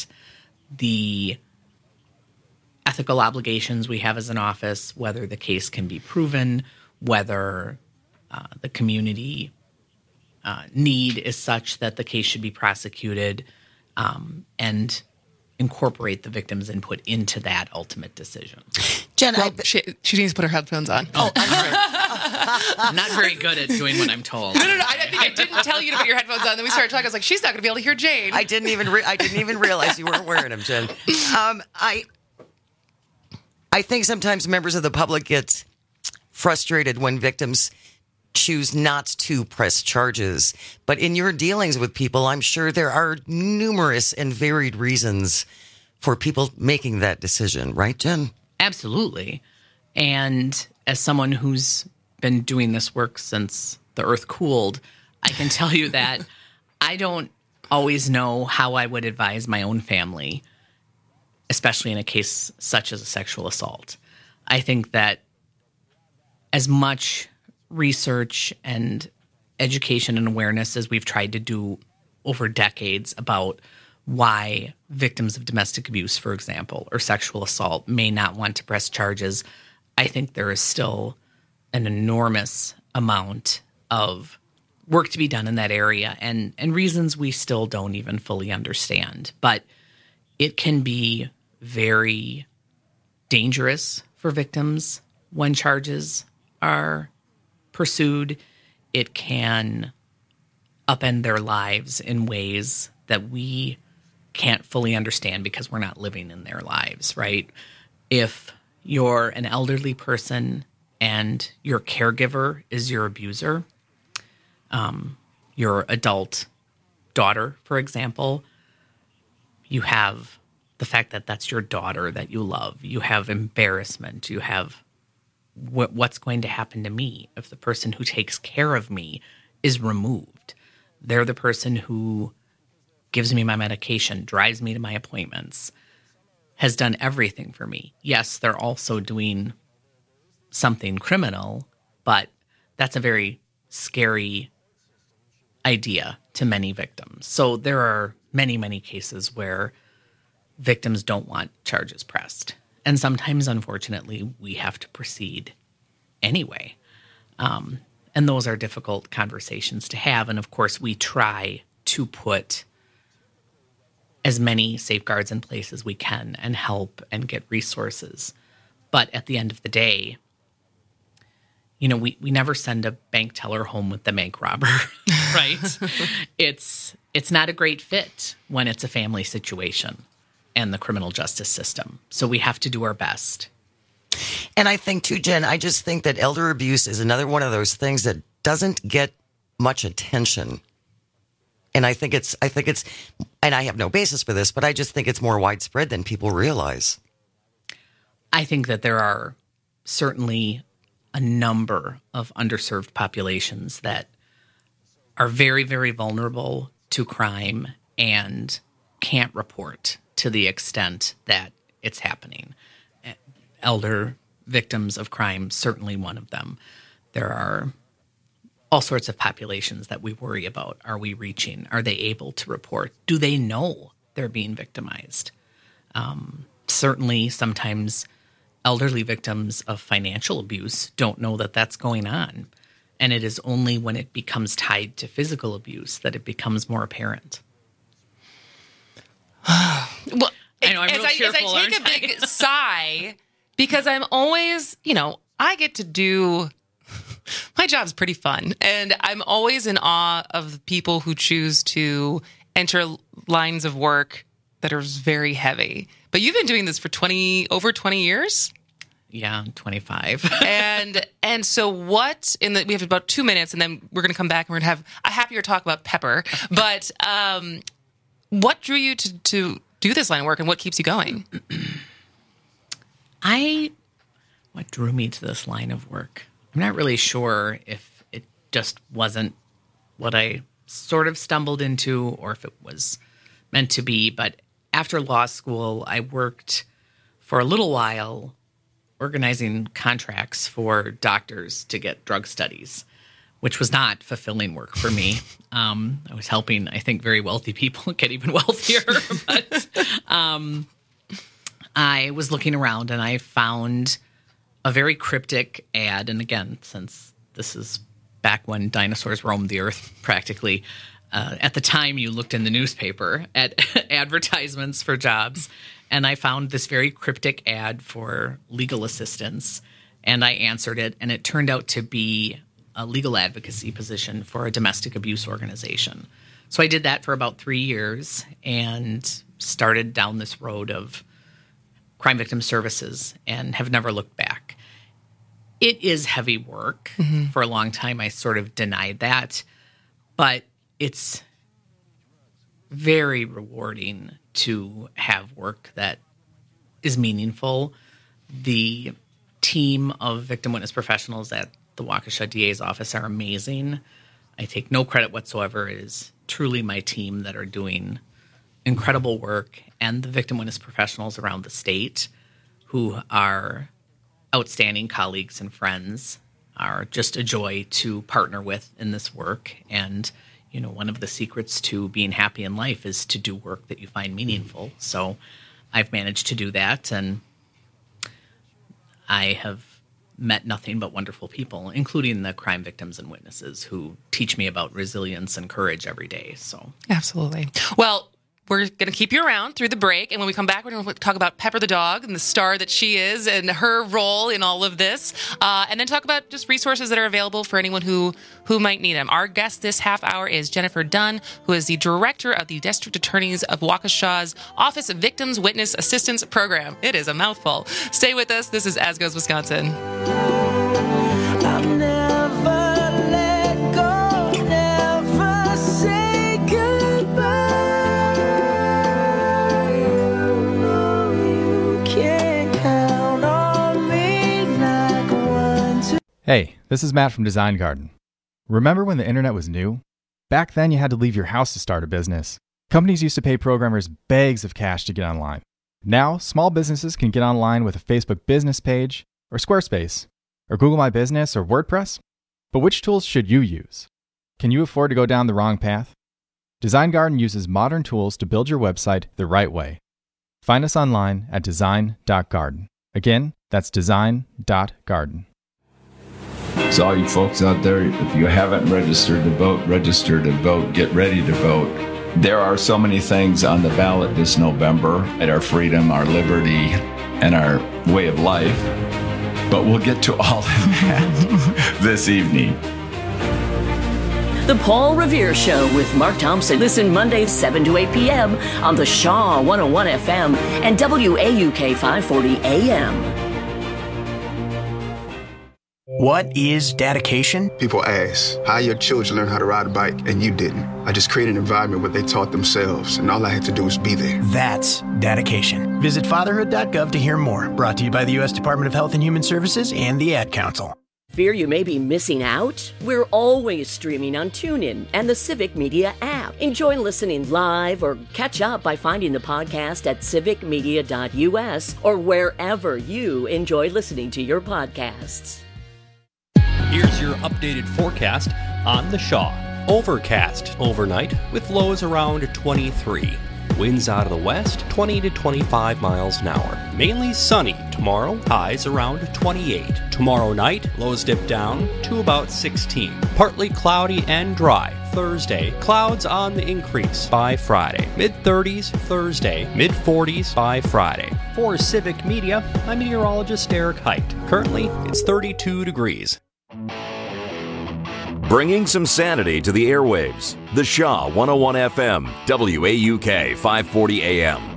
the ethical obligations we have as an office, whether the case can be proven, whether uh, the community uh, need is such that the case should be prosecuted, um, and incorporate the victim's input into that ultimate decision. Jen, well, I, she, she needs to put her headphones on. Oh, I'm sorry. I'm not very good at doing what I'm told. No, no, no. I, I didn't tell you to put your headphones on. Then we started talking. I was like, she's not going to be able to hear Jane. I didn't even. Re- I didn't even realize you weren't wearing them, Jen. Um, I. I think sometimes members of the public get frustrated when victims choose not to press charges. But in your dealings with people, I'm sure there are numerous and varied reasons for people making that decision, right, Jen? Absolutely. And as someone who's been doing this work since the earth cooled, I can tell you that I don't always know how I would advise my own family, especially in a case such as a sexual assault. I think that as much research and education and awareness as we've tried to do over decades about why victims of domestic abuse, for example, or sexual assault may not want to press charges, I think there is still an enormous amount of work to be done in that area and, and reasons we still don't even fully understand. But it can be very dangerous for victims when charges are pursued. It can upend their lives in ways that we can't fully understand because we're not living in their lives, right? If you're an elderly person and your caregiver is your abuser, um, your adult daughter, for example, you have the fact that that's your daughter that you love. You have embarrassment. You have what, what's going to happen to me if the person who takes care of me is removed. They're the person who gives me my medication, drives me to my appointments, has done everything for me. Yes, they're also doing something criminal, but that's a very scary idea to many victims. So there are many, many cases where victims don't want charges pressed. And sometimes, unfortunately, we have to proceed anyway. Um, and those are difficult conversations to have. And of course, we try to put as many safeguards in place as we can and help and get resources. But at the end of the day, you know, we, we never send a bank teller home with the bank robber, right? it's it's not a great fit when it's a family situation and the criminal justice system. So we have to do our best. And I think too, Jen, I just think that elder abuse is another one of those things that doesn't get much attention. And I think it's, I think it's, and I have no basis for this, but I just think it's more widespread than people realize. I think that there are certainly a number of underserved populations that are very, very vulnerable to crime and can't report to the extent that it's happening. Elder victims of crime, certainly one of them. There are all sorts of populations that we worry about. Are we reaching? Are they able to report? Do they know they're being victimized? Um, certainly, sometimes elderly victims of financial abuse don't know that that's going on. And it is only when it becomes tied to physical abuse that it becomes more apparent. Well, I know, I'm as, real I, cheerful, as I take aren't a big sigh, because I'm always, you know, I get to do, my job's pretty fun. And I'm always in awe of people who choose to enter lines of work that are very heavy. But you've been doing this for twenty, over twenty years? Yeah, twenty-five. and and so what, in the, we have about two minutes, and then we're going to come back and we're going to have a happier talk about Pepper. But um, what drew you to, to do this line of work, and what keeps you going? I, what drew me to this line of work? I'm not really sure if it just wasn't what I sort of stumbled into or if it was meant to be. But after law school, I worked for a little while organizing contracts for doctors to get drug studies, which was not fulfilling work for me. Um, I was helping, I think, very wealthy people get even wealthier. But um, I was looking around and I found a very cryptic ad. And again, since this is back when dinosaurs roamed the earth practically, uh, at the time you looked in the newspaper at advertisements for jobs. And I found this very cryptic ad for legal assistance. And I answered it. And it turned out to be a legal advocacy position for a domestic abuse organization. So I did that for about three years and started down this road of crime victim services and have never looked back. It is heavy work. Mm-hmm. For a long time, I sort of denied that, but it's very rewarding to have work that is meaningful. The team of victim witness professionals at the Waukesha D A's office are amazing. I take no credit whatsoever. It is truly my team that are doing incredible work, and the victim witness professionals around the state who are outstanding colleagues and friends are just a joy to partner with in this work. And, you know, one of the secrets to being happy in life is to do work that you find meaningful. So I've managed to do that, and I have met nothing but wonderful people, including the crime victims and witnesses who teach me about resilience and courage every day. So absolutely. Well, we're going to keep you around through the break. And when we come back, we're going to talk about Pepper the dog and the star that she is and her role in all of this. Uh, and then talk about just resources that are available for anyone who, who might need them. Our guest this half hour is Jennifer Dunn, who is the director of the District Attorneys of Waukesha's Office of Victims Witness Assistance Program. It is a mouthful. Stay with us. This is As Goes Wisconsin. Hey, this is Matt from Design Garden. Remember when the internet was new? Back then you had to leave your house to start a business. Companies used to pay programmers bags of cash to get online. Now, small businesses can get online with a Facebook business page, or Squarespace, or Google My Business, or WordPress. But which tools should you use? Can you afford to go down the wrong path? Design Garden uses modern tools to build your website the right way. Find us online at design dot garden. Again, that's design dot garden. So all you folks out there, if you haven't registered to vote, register to vote, get ready to vote. There are so many things on the ballot this November at our freedom, our liberty, and our way of life. But we'll get to all of that this evening. The Paul Revere Show with Mark Thompson. Listen Mondays seven to eight p.m. on the Shaw one oh one F M and W A U K five forty A M. What is dedication? People ask, how your children learn how to ride a bike and you didn't? I just created an environment where they taught themselves, and all I had to do was be there. That's dedication. Visit fatherhood dot gov to hear more. Brought to you by the U S Department of Health and Human Services and the Ad Council. Fear you may be missing out? We're always streaming on TuneIn and the Civic Media app. Enjoy listening live or catch up by finding the podcast at civic media dot U S or wherever you enjoy listening to your podcasts. Here's your updated forecast on the Shaw. Overcast overnight with lows around twenty-three. Winds out of the west, twenty to twenty-five miles an hour. Mainly sunny tomorrow, highs around twenty-eight. Tomorrow night, lows dip down to about sixteen. Partly cloudy and dry Thursday. Clouds on the increase by Friday. mid thirties Thursday, mid forties by Friday. For Civic Media, I'm meteorologist Eric Height. Currently, it's thirty-two degrees. Bringing some sanity to the airwaves. The Shaw one oh one F M, W A U K five forty A M.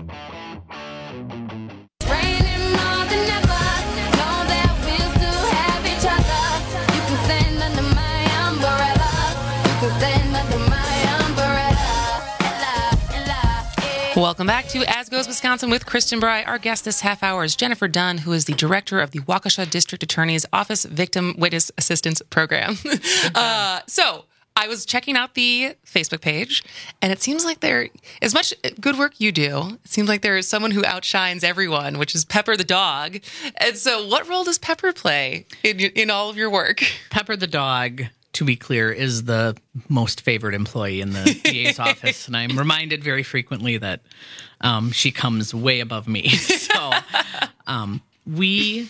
Welcome back to As Goes Wisconsin with Kristen Bry. Our guest this half hour is Jennifer Dunn, who is the director of the Waukesha District Attorney's Office Victim Witness Assistance Program. uh, so I was checking out the Facebook page, and it seems like there, as much good work you do, it seems like there is someone who outshines everyone, which is Pepper the dog. And so what role does Pepper play in, in all of your work? Pepper the dog, to be clear, is the most favored employee in the D A's office. And I'm reminded very frequently that um, she comes way above me. So um, we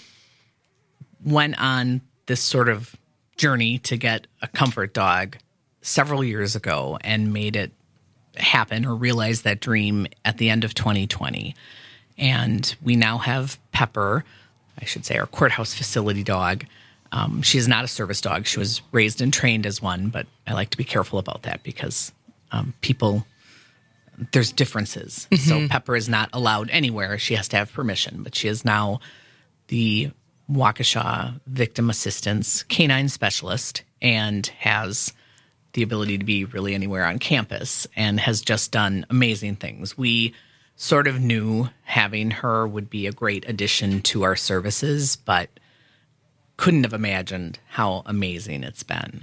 went on this sort of journey to get a comfort dog several years ago and made it happen, or realized that dream at the end of twenty twenty. And we now have Pepper, I should say our courthouse facility dog. Um, she is not a service dog. She was raised and trained as one, but I like to be careful about that because um, people, there's differences. Mm-hmm. So Pepper is not allowed anywhere. She has to have permission, but she is now the Waukesha Victim Assistance Canine Specialist and has the ability to be really anywhere on campus and has just done amazing things. We sort of knew having her would be a great addition to our services, but couldn't have imagined how amazing it's been.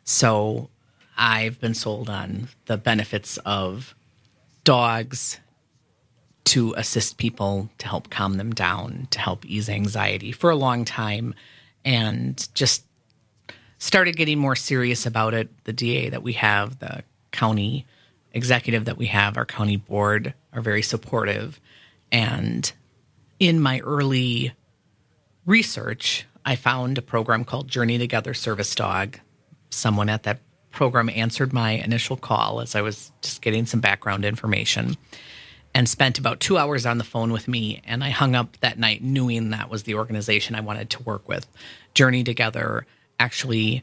So I've been sold on the benefits of dogs to assist people, to help calm them down, to help ease anxiety for a long time, and just started getting more serious about it. The D A that we have, the county executive that we have, our county board are very supportive. And in my early research, I found a program called Journey Together Service Dog. Someone at that program answered my initial call as I was just getting some background information and spent about two hours on the phone with me. And I hung up that night knowing that was the organization I wanted to work with. Journey Together actually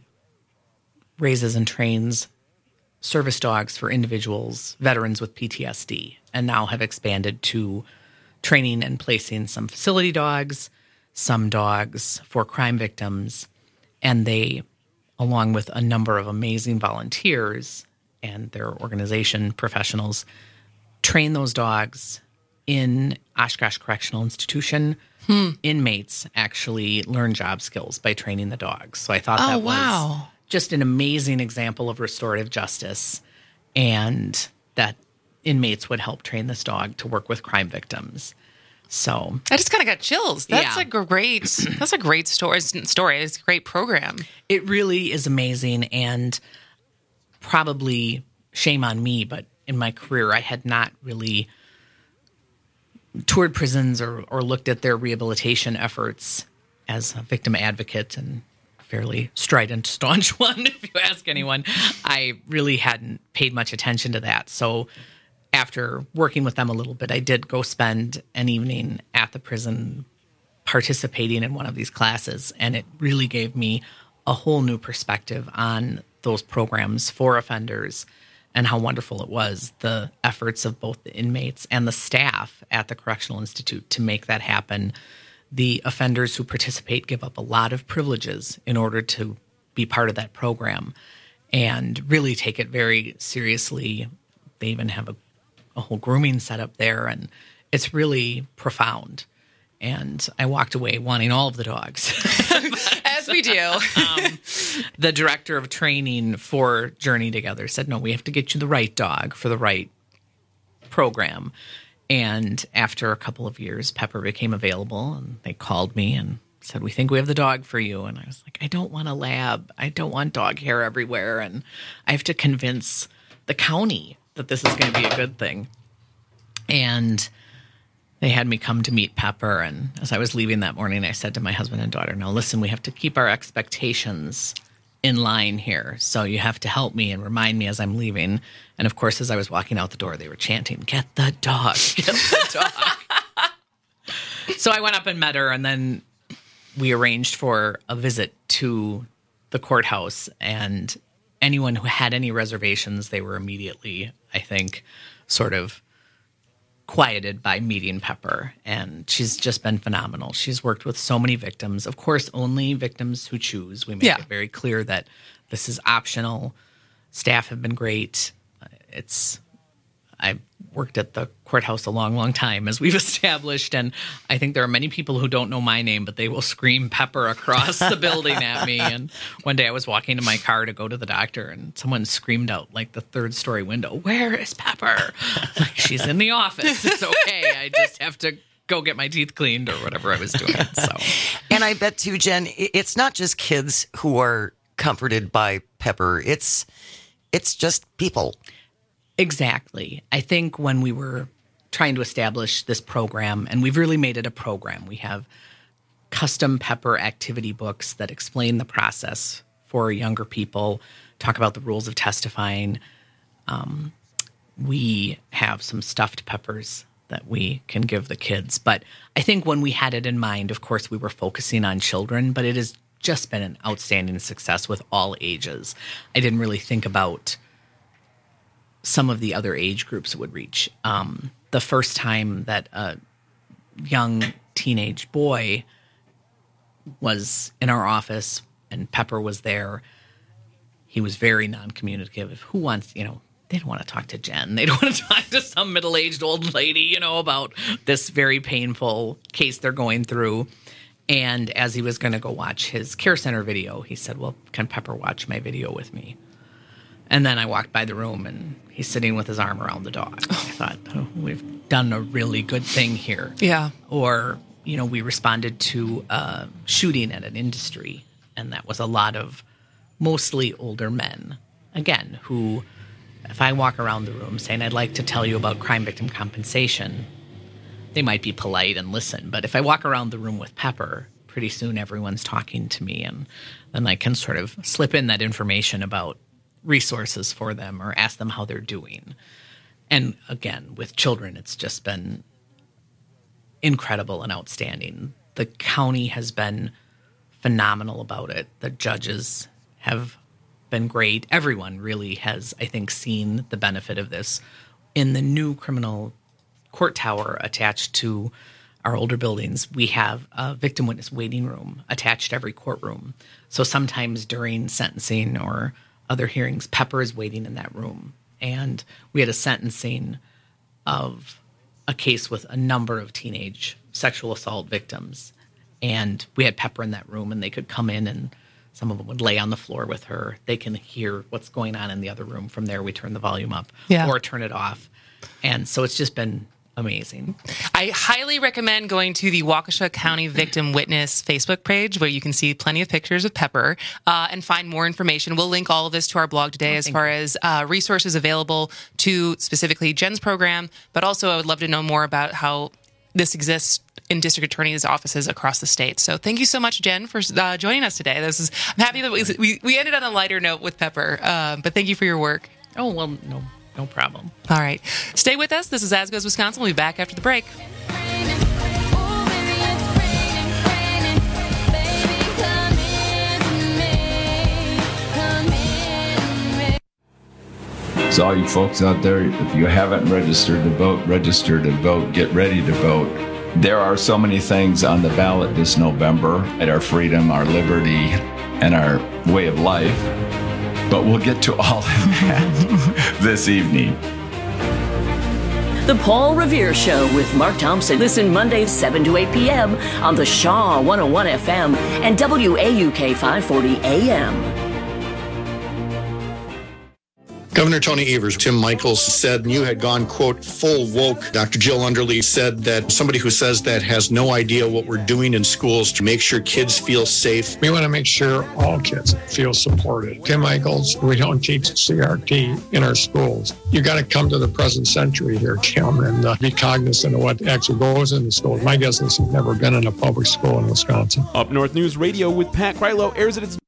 raises and trains service dogs for individuals, veterans with P T S D, and now have expanded to training and placing some facility dogs, some dogs for crime victims, and they, along with a number of amazing volunteers and their organization professionals, train those dogs in Oshkosh Correctional Institution. Hmm. Inmates actually learn job skills by training the dogs. So I thought oh, that was wow. just an amazing example of restorative justice, and that inmates would help train this dog to work with crime victims. So I just kind of got chills. That's yeah. a great, that's a great story. Story. It's a great program. It really is amazing, and probably shame on me, but in my career, I had not really toured prisons or, or looked at their rehabilitation efforts as a victim advocate, and fairly strident, staunch one, if you ask anyone. I really hadn't paid much attention to that. So after working with them a little bit, I did go spend an evening at the prison participating in one of these classes, and it really gave me a whole new perspective on those programs for offenders and how wonderful it was, the efforts of both the inmates and the staff at the Correctional Institute to make that happen. The offenders who participate give up a lot of privileges in order to be part of that program and really take it very seriously. They even have a, a whole grooming setup there, and it's really profound. And I walked away wanting all of the dogs. As we do. um, the director of training for Journey Together said, no, we have to get you the right dog for the right program. And after a couple of years, Pepper became available, and they called me and said, we think we have the dog for you. And I was like, I don't want a lab. I don't want dog hair everywhere. And I have to convince the county that this is going to be a good thing. And they had me come to meet Pepper, and as I was leaving that morning, I said to my husband and daughter, now listen, we have to keep our expectations in line here, so you have to help me and remind me as I'm leaving. And of course, as I was walking out the door, they were chanting, get the dog, get the dog. So I went up and met her, and then we arranged for a visit to the courthouse, and anyone who had any reservations, they were immediately, I think, sort of quieted by meeting Pepper, and she's just been phenomenal. She's worked with so many victims. Of course, only victims who choose. We make Yeah. it very clear that this is optional. Staff have been great. It's I worked at the courthouse a long, long time, as we've established, and I think there are many people who don't know my name, but they will scream Pepper across the building at me. And one day I was walking to my car to go to the doctor, and someone screamed out like the third story window, where is Pepper? Like, she's in the office. It's okay. I just have to go get my teeth cleaned or whatever I was doing. So, and I bet too, Jen, it's not just kids who are comforted by Pepper. It's it's just people. Exactly. I think when we were trying to establish this program, and we've really made it a program, we have custom Pepper activity books that explain the process for younger people, talk about the rules of testifying. Um, we have some stuffed peppers that we can give the kids. But I think when we had it in mind, of course, we were focusing on children, but it has just been an outstanding success with all ages. I didn't really think about some of the other age groups it would reach. Um, the first time that a young teenage boy was in our office and Pepper was there, he was very non-communicative. Who wants, you know, they don't want to talk to Jen. They don't want to talk to some middle-aged old lady, you know, about this very painful case they're going through. And as he was going to go watch his care center video, he said, well, can Pepper watch my video with me? And then I walked by the room, and he's sitting with his arm around the dog. I thought, oh, we've done a really good thing here. Yeah. Or, you know, we responded to a shooting at an industry, and that was a lot of mostly older men, again, who, if I walk around the room saying, I'd like to tell you about crime victim compensation, they might be polite and listen. But if I walk around the room with Pepper, pretty soon everyone's talking to me, and then I can sort of slip in that information about resources for them or ask them how they're doing. And again, with children, it's just been incredible and outstanding. The county has been phenomenal about it. The judges have been great. Everyone really has, I think, seen the benefit of this. In the new criminal court tower attached to our older buildings, we have a victim witness waiting room attached to every courtroom. So sometimes during sentencing or other hearings, Pepper is waiting in that room. And we had a sentencing of a case with a number of teenage sexual assault victims. And we had Pepper in that room, and they could come in, and some of them would lay on the floor with her. They can hear what's going on in the other room. From there, we turn the volume up Yeah. or turn it off. And so it's just been amazing. I highly recommend going to the Waukesha County Victim Witness Facebook page, where you can see plenty of pictures of Pepper uh, and find more information. We'll link all of this to our blog today, Oh, as thank far you. as uh, resources available to specifically Jen's program, but also I would love to know more about how this exists in district attorneys' offices across the state. So thank you so much, Jen, for uh, joining us today. This is I'm happy that we we, we ended on a lighter note with Pepper, uh, but thank you for your work. Oh, well, no, no problem. All right. Stay with us. This is As Goes Wisconsin. We'll be back after the break. So all you folks out there, if you haven't registered to vote, register to vote. Get ready to vote. There are so many things on the ballot this November at our freedom, our liberty, and our way of life. But we'll get to all of that this evening. The Paul Revere Show with Mark Thompson. Listen Mondays seven to eight p.m. on the Shaw one oh one F M and W A U K five forty A M. Governor Tony Evers, Tim Michaels said you had gone, quote, full woke. Doctor Jill Underly said that somebody who says that has no idea what we're doing in schools to make sure kids feel safe. We want to make sure all kids feel supported. Tim Michaels, we don't teach C R T in our schools. You got to come to the present century here, Tim, and uh, be cognizant of what actually goes in the schools. My guess is you've never been in a public school in Wisconsin. Up North News Radio with Pat Krylo airs at its